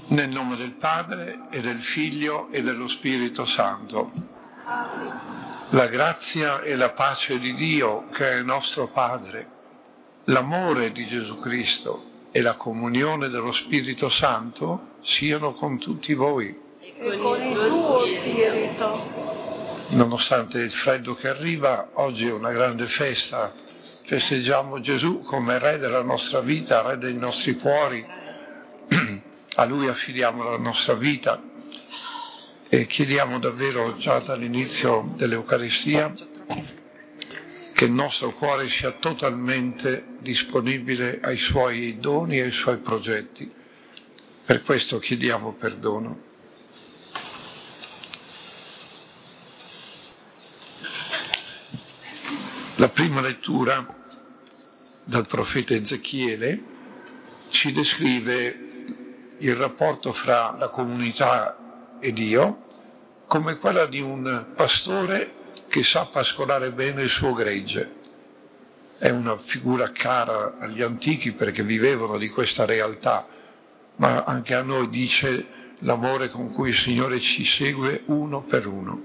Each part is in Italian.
Nel nome del Padre e del Figlio e dello Spirito Santo. La grazia e la pace di Dio, che è il nostro Padre, l'amore di Gesù Cristo e la comunione dello Spirito Santo siano con tutti voi. E con il tuo spirito. Nonostante il freddo che arriva, oggi è una grande festa. Festeggiamo Gesù come Re della nostra vita, Re dei nostri cuori. A Lui affidiamo la nostra vita e chiediamo davvero già dall'inizio dell'Eucaristia che il nostro cuore sia totalmente disponibile ai Suoi doni e ai Suoi progetti. Per questo chiediamo perdono. La prima lettura dal profeta Ezechiele ci descrive il rapporto fra la comunità e Dio come quella di un pastore che sa pascolare bene il suo gregge. È una figura cara agli antichi perché vivevano di questa realtà, ma anche a noi dice l'amore con cui il Signore ci segue uno per uno.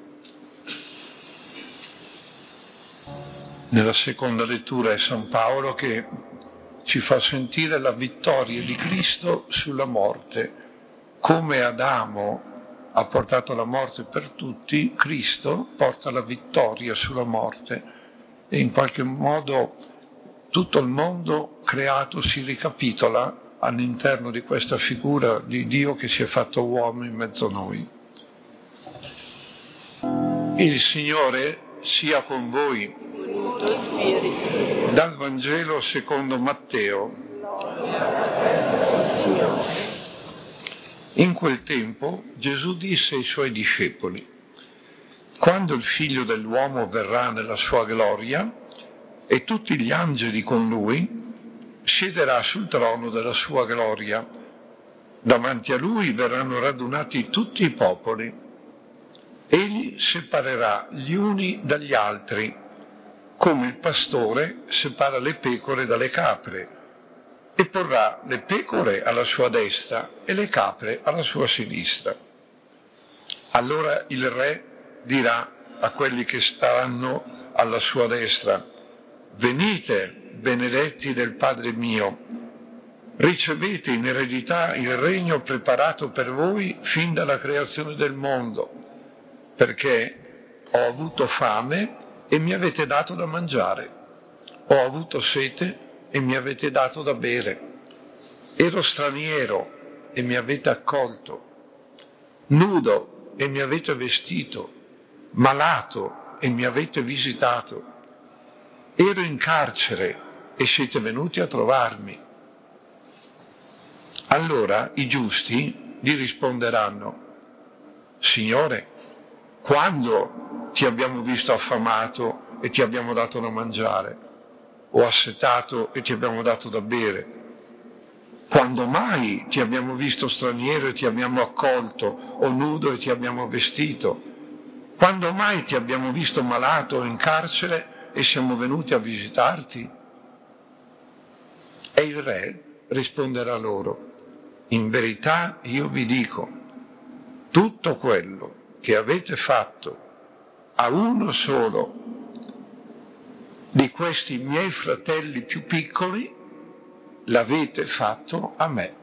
Nella seconda lettura è San Paolo che ci fa sentire la vittoria di Cristo sulla morte. Come Adamo ha portato la morte per tutti, Cristo porta la vittoria sulla morte e in qualche modo tutto il mondo creato si ricapitola all'interno di questa figura di Dio che si è fatto uomo in mezzo a noi. Il Signore sia con voi. Tuo spirito. Dal Vangelo secondo Matteo. In quel tempo Gesù disse ai Suoi discepoli: quando il Figlio dell'uomo verrà nella sua gloria e tutti gli angeli con Lui, siederà sul trono della sua gloria. Davanti a Lui verranno radunati tutti i popoli. Egli separerà gli uni dagli altri, come il pastore separa le pecore dalle capre, e porrà le pecore alla sua destra e le capre alla sua sinistra. Allora il Re dirà a quelli che staranno alla sua destra: venite, benedetti del Padre mio, ricevete in eredità il regno preparato per voi fin dalla creazione del mondo, perché ho avuto fame e mi avete dato da mangiare, ho avuto sete e mi avete dato da bere, ero straniero e mi avete accolto, nudo e mi avete vestito, malato e mi avete visitato, ero in carcere e siete venuti a trovarmi. Allora i giusti gli risponderanno: Signore, quando ti abbiamo visto affamato e ti abbiamo dato da mangiare, o assetato e ti abbiamo dato da bere? Quando mai ti abbiamo visto straniero e ti abbiamo accolto, o nudo e ti abbiamo vestito? Quando mai ti abbiamo visto malato o in carcere e siamo venuti a visitarti? E il Re risponderà loro: in verità io vi dico, tutto quello che avete fatto a uno solo di questi miei fratelli più piccoli, l'avete fatto a me.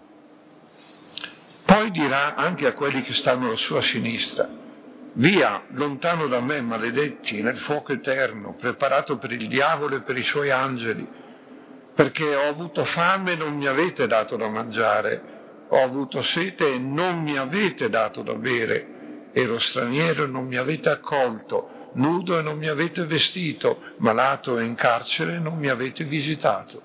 Poi dirà anche a quelli che stanno alla sua sinistra: via, lontano da me, maledetti, nel fuoco eterno, preparato per il diavolo e per i suoi angeli, perché ho avuto fame e non mi avete dato da mangiare, ho avuto sete e non mi avete dato da bere, ero straniero e non mi avete accolto, nudo e non mi avete vestito, malato e in carcere e non mi avete visitato.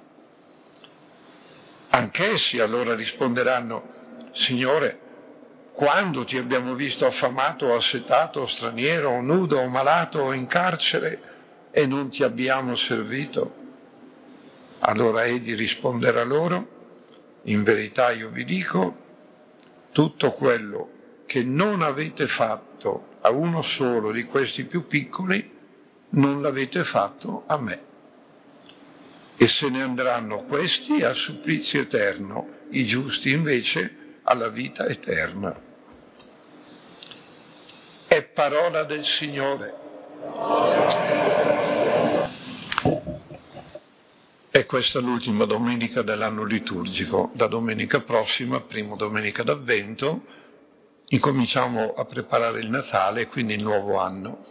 Anch'essi allora risponderanno: Signore, quando ti abbiamo visto affamato o assetato o straniero o nudo o malato o in carcere e non ti abbiamo servito? Allora egli risponderà loro: in verità io vi dico, tutto quello che non avete fatto a uno solo di questi più piccoli, non l'avete fatto a me. E se ne andranno questi al supplizio eterno, i giusti invece alla vita eterna. È parola del Signore. E questa è l'ultima domenica dell'anno liturgico. Da domenica prossima, prima domenica d'Avvento, incominciamo a preparare il Natale e quindi il nuovo anno.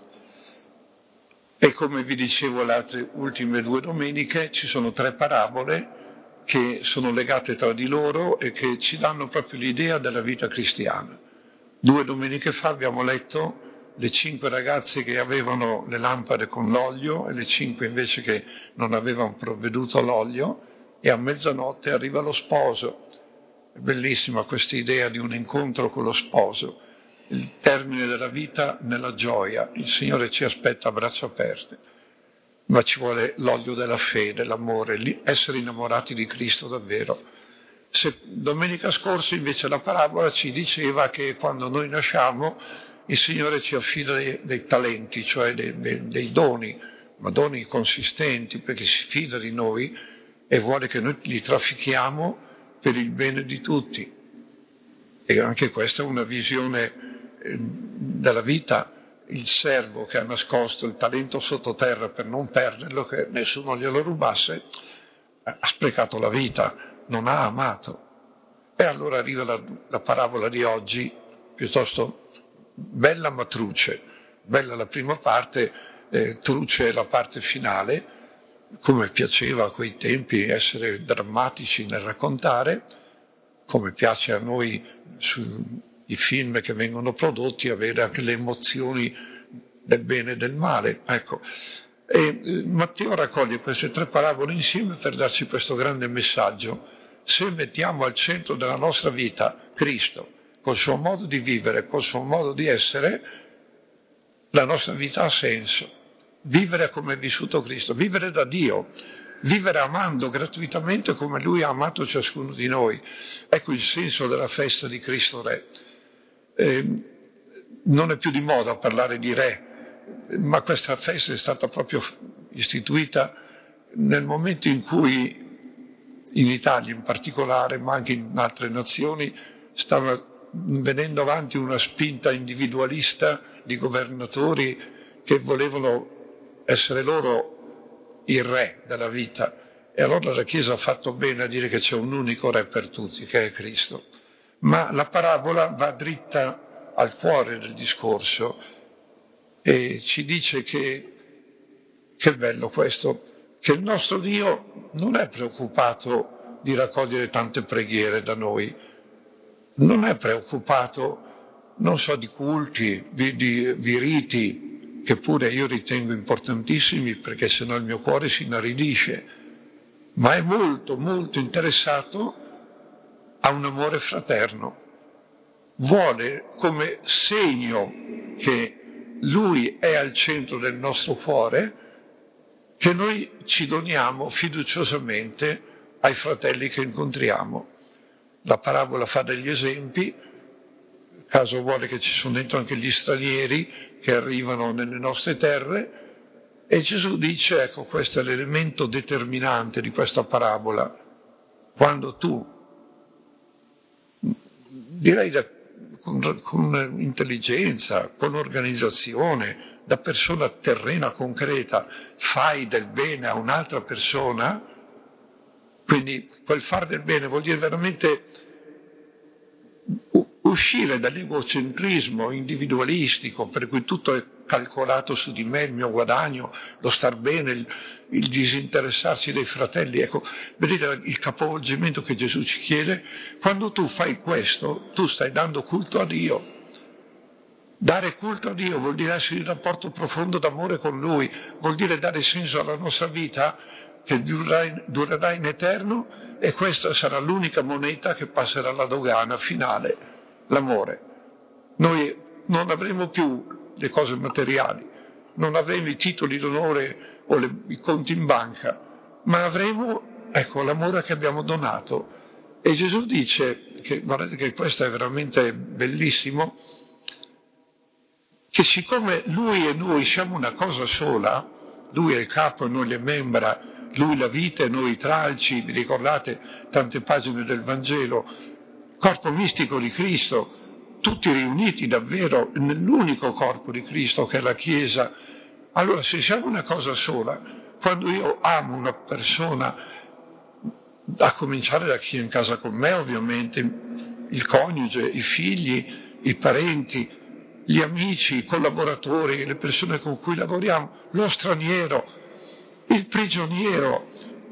E come vi dicevo le altre ultime 2 domeniche, ci sono 3 parabole che sono legate tra di loro e che ci danno proprio l'idea della vita cristiana. 2 domeniche fa abbiamo letto le 5 ragazze che avevano le lampade con l'olio e le 5 invece che non avevano provveduto all'olio, e a mezzanotte arriva lo sposo. È bellissima questa idea di un incontro con lo sposo, il termine della vita nella gioia. Il Signore ci aspetta a braccia aperte, ma ci vuole l'olio della fede, l'amore, essere innamorati di Cristo davvero. Domenica scorsa invece la parabola ci diceva che quando noi nasciamo il Signore ci affida dei talenti, cioè dei doni, ma doni consistenti, perché si fida di noi e vuole che noi li traffichiamo per il bene di tutti. E anche questa è una visione della vita. Il servo che ha nascosto il talento sottoterra per non perderlo, che nessuno glielo rubasse, ha sprecato la vita, non ha amato. E allora arriva la parabola di oggi, piuttosto bella ma truce. Bella la prima parte, truce la parte finale, come piaceva a quei tempi essere drammatici nel raccontare, come piace a noi sui film che vengono prodotti, avere anche le emozioni del bene e del male. Ecco. E Matteo raccoglie queste 3 parabole insieme per darci questo grande messaggio. Se mettiamo al centro della nostra vita Cristo, col suo modo di vivere, col suo modo di essere, la nostra vita ha senso. Vivere come è vissuto Cristo, vivere da Dio, vivere amando gratuitamente come Lui ha amato ciascuno di noi. Ecco il senso della festa di Cristo Re. Non è più di moda parlare di Re, ma questa festa è stata proprio istituita nel momento in cui in Italia in particolare, ma anche in altre nazioni, stava venendo avanti una spinta individualista di governatori che volevano essere loro il re della vita. E allora la Chiesa ha fatto bene a dire che c'è un unico re per tutti, che è Cristo. Ma la parabola va dritta al cuore del discorso e ci dice che bello questo, che il nostro Dio non è preoccupato di raccogliere tante preghiere da noi, non è preoccupato, non so, di culti, di riti, che pure io ritengo importantissimi perché sennò il mio cuore si inaridisce, ma è molto, molto interessato a un amore fraterno. Vuole come segno che Lui è al centro del nostro cuore, che noi ci doniamo fiduciosamente ai fratelli che incontriamo. La parabola fa degli esempi, caso vuole che ci sono dentro anche gli stranieri che arrivano nelle nostre terre, e Gesù dice, ecco, questo è l'elemento determinante di questa parabola. Quando tu, direi con intelligenza, con organizzazione, da persona terrena, concreta, fai del bene a un'altra persona, quindi quel far del bene vuol dire veramente uscire dall'egocentrismo individualistico, per cui tutto è calcolato su di me, il mio guadagno, lo star bene, il disinteressarsi dei fratelli. Ecco, vedete il capovolgimento che Gesù ci chiede? Quando tu fai questo, tu stai dando culto a Dio. Dare culto a Dio vuol dire essere in rapporto profondo d'amore con Lui, vuol dire dare senso alla nostra vita che durerà in eterno, e questa sarà l'unica moneta che passerà alla dogana finale, l'amore. Noi non avremo più le cose materiali, non avremo i titoli d'onore o i conti in banca, ma avremo, ecco, l'amore che abbiamo donato. E Gesù dice, guardate che questo è veramente bellissimo, che siccome Lui e noi siamo una cosa sola, Lui è il capo e noi le membra, Lui la vita e noi i tralci, vi ricordate tante pagine del Vangelo, corpo mistico di Cristo, tutti riuniti davvero nell'unico corpo di Cristo che è la Chiesa. Allora, se siamo una cosa sola, quando io amo una persona, a cominciare da chi è in casa con me, ovviamente, il coniuge, i figli, i parenti, gli amici, i collaboratori, le persone con cui lavoriamo, lo straniero, il prigioniero,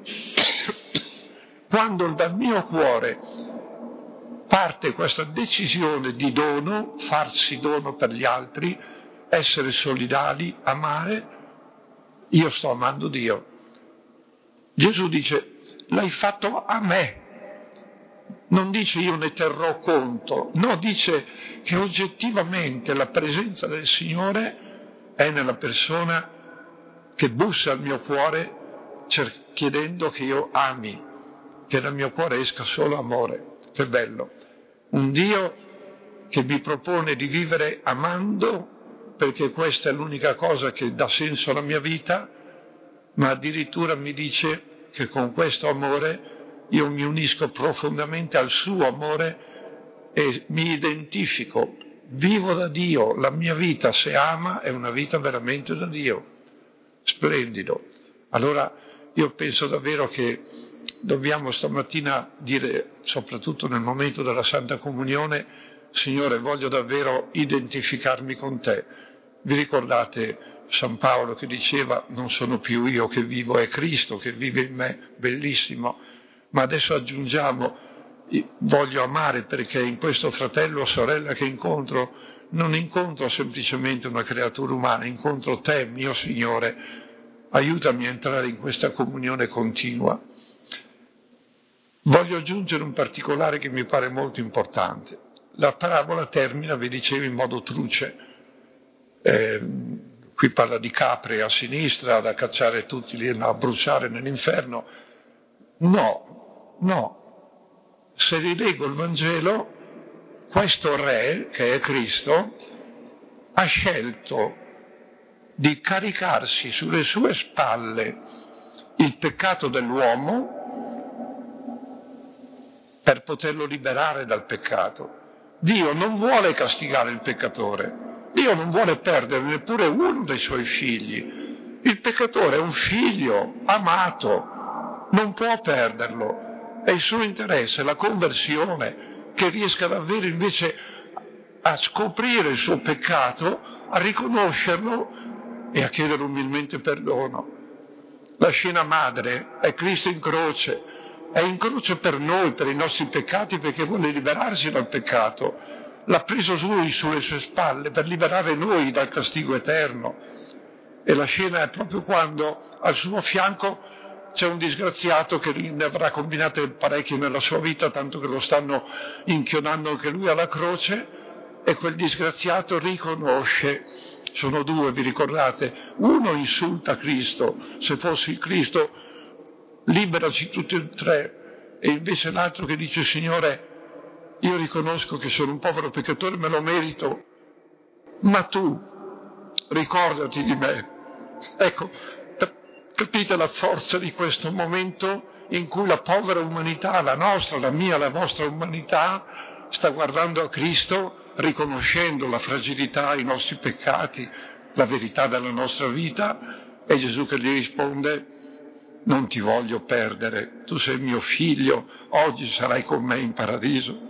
quando dal mio cuore parte questa decisione di dono, farsi dono per gli altri, essere solidali, amare, io sto amando Dio. Gesù dice, l'hai fatto a me. Non dice io ne terrò conto, no, dice che oggettivamente la presenza del Signore è nella persona che bussa al mio cuore chiedendo che io ami, che dal mio cuore esca solo amore. Che bello! Un Dio che mi propone di vivere amando, perché questa è l'unica cosa che dà senso alla mia vita, ma addirittura mi dice che con questo amore io mi unisco profondamente al suo amore e mi identifico, vivo da Dio, la mia vita, se ama, è una vita veramente da Dio. Splendido. Allora io penso davvero che dobbiamo stamattina dire, soprattutto nel momento della Santa Comunione, Signore, voglio davvero identificarmi con te. Vi ricordate San Paolo che diceva, non sono più io che vivo, è Cristo che vive in me, bellissimo. Ma adesso aggiungiamo, voglio amare perché in questo fratello o sorella che incontro, non incontro semplicemente una creatura umana, incontro te, mio Signore. Aiutami a entrare in questa comunione continua. Voglio aggiungere un particolare che mi pare molto importante. La parabola termina, vi dicevo, in modo truce. Qui parla di capre a sinistra, da cacciare tutti lì, a bruciare nell'inferno. No. Se rileggo il Vangelo, questo re, che è Cristo, ha scelto di caricarsi sulle sue spalle il peccato dell'uomo per poterlo liberare dal peccato. Dio non vuole castigare il peccatore, Dio non vuole perdere neppure uno dei suoi figli. Il peccatore è un figlio amato, non può perderlo. È il suo interesse, la conversione, che riesca davvero invece a scoprire il suo peccato, a riconoscerlo e a chiedere umilmente perdono. La scena madre è Cristo in croce, è in croce per noi, per i nostri peccati, perché vuole liberarsi dal peccato. L'ha preso lui sulle sue spalle per liberare noi dal castigo eterno. E la scena è proprio quando al suo fianco c'è un disgraziato che ne avrà combinate parecchie nella sua vita, tanto che lo stanno inchiodando anche lui alla croce, e quel disgraziato riconosce, sono due, vi ricordate? Uno insulta Cristo, se fossi il Cristo liberaci tutti e tre, e invece l'altro che dice, Signore, io riconosco che sono un povero peccatore, me lo merito, ma tu ricordati di me. Ecco, capite la forza di questo momento in cui la povera umanità, la nostra, la mia, la vostra umanità, sta guardando a Cristo, riconoscendo la fragilità, i nostri peccati, la verità della nostra vita, e Gesù che gli risponde, non ti voglio perdere, tu sei mio figlio, oggi sarai con me in paradiso.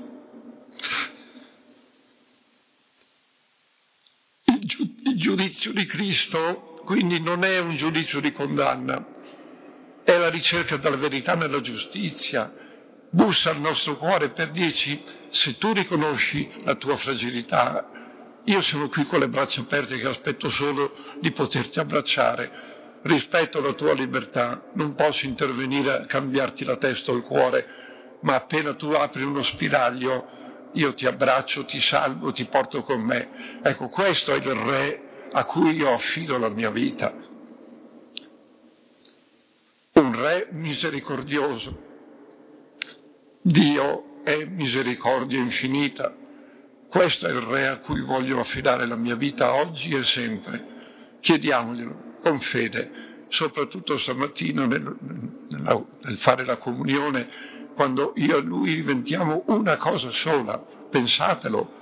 Il giudizio di Cristo quindi non è un giudizio di condanna, è la ricerca della verità nella giustizia. Bussa al nostro cuore per dirci, se tu riconosci la tua fragilità, io sono qui con le braccia aperte che aspetto solo di poterti abbracciare. Rispetto la tua libertà, non posso intervenire a cambiarti la testa o il cuore, ma appena tu apri uno spiraglio, io ti abbraccio, ti salvo, ti porto con me. Ecco, questo è il Re a cui io affido la mia vita. Un Re misericordioso. Dio è misericordia infinita. Questo è il Re a cui voglio affidare la mia vita oggi e sempre. Chiediamoglielo con fede, soprattutto stamattina nel fare la comunione, quando io e Lui diventiamo una cosa sola, pensatelo,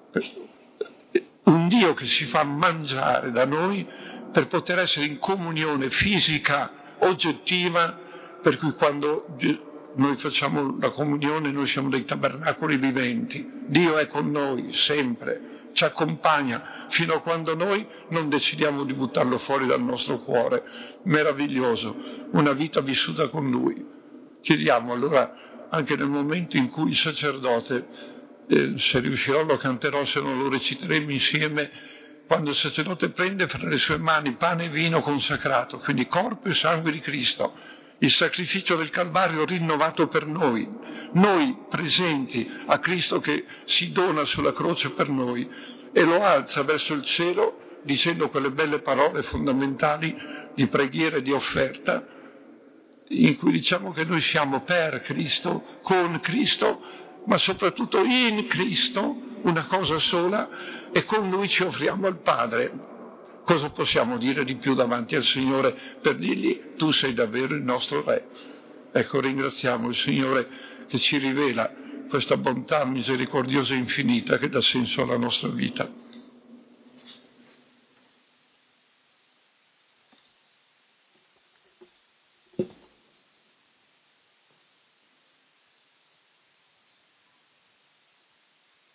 un Dio che si fa mangiare da noi per poter essere in comunione fisica, oggettiva, per cui quando noi facciamo la comunione noi siamo dei tabernacoli viventi, Dio è con noi sempre, ci accompagna fino a quando noi non decidiamo di buttarlo fuori dal nostro cuore. Meraviglioso, una vita vissuta con Lui. Chiediamo allora, anche nel momento in cui il sacerdote, se riuscirò lo canterò, se non lo reciteremo insieme, quando il sacerdote prende fra le sue mani pane e vino consacrato, quindi corpo e sangue di Cristo, il sacrificio del Calvario rinnovato per noi presenti a Cristo che si dona sulla croce per noi, e lo alza verso il cielo dicendo quelle belle parole fondamentali di preghiera e di offerta, in cui diciamo che noi siamo per Cristo, con Cristo, ma soprattutto in Cristo, una cosa sola, e con Lui ci offriamo al Padre. Cosa possiamo dire di più davanti al Signore per dirgli: tu sei davvero il nostro Re? Ecco, ringraziamo il Signore che ci rivela questa bontà misericordiosa e infinita che dà senso alla nostra vita.